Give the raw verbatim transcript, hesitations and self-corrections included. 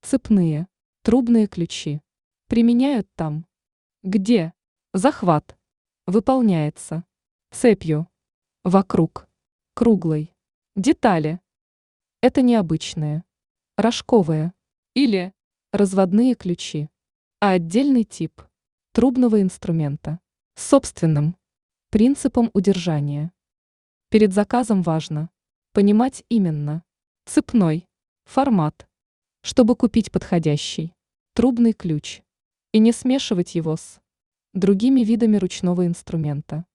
Цепные, трубные ключи. Применяют там, где захват выполняется цепью, вокруг, круглой. Детали. Это необычные, рожковые или разводные ключи, а отдельный тип трубного инструмента с собственным принципом удержания. Перед заказом важно понимать именно цепной формат, чтобы купить подходящий трубный ключ и не смешивать его с другими видами ручного инструмента.